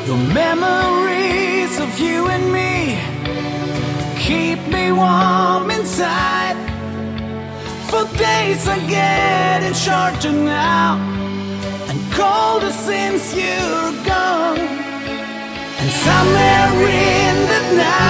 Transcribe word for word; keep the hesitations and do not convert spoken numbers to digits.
The memories of you and me keep me warm inside. For days are getting shorter now, and colder since you're gone. And somewhere in the night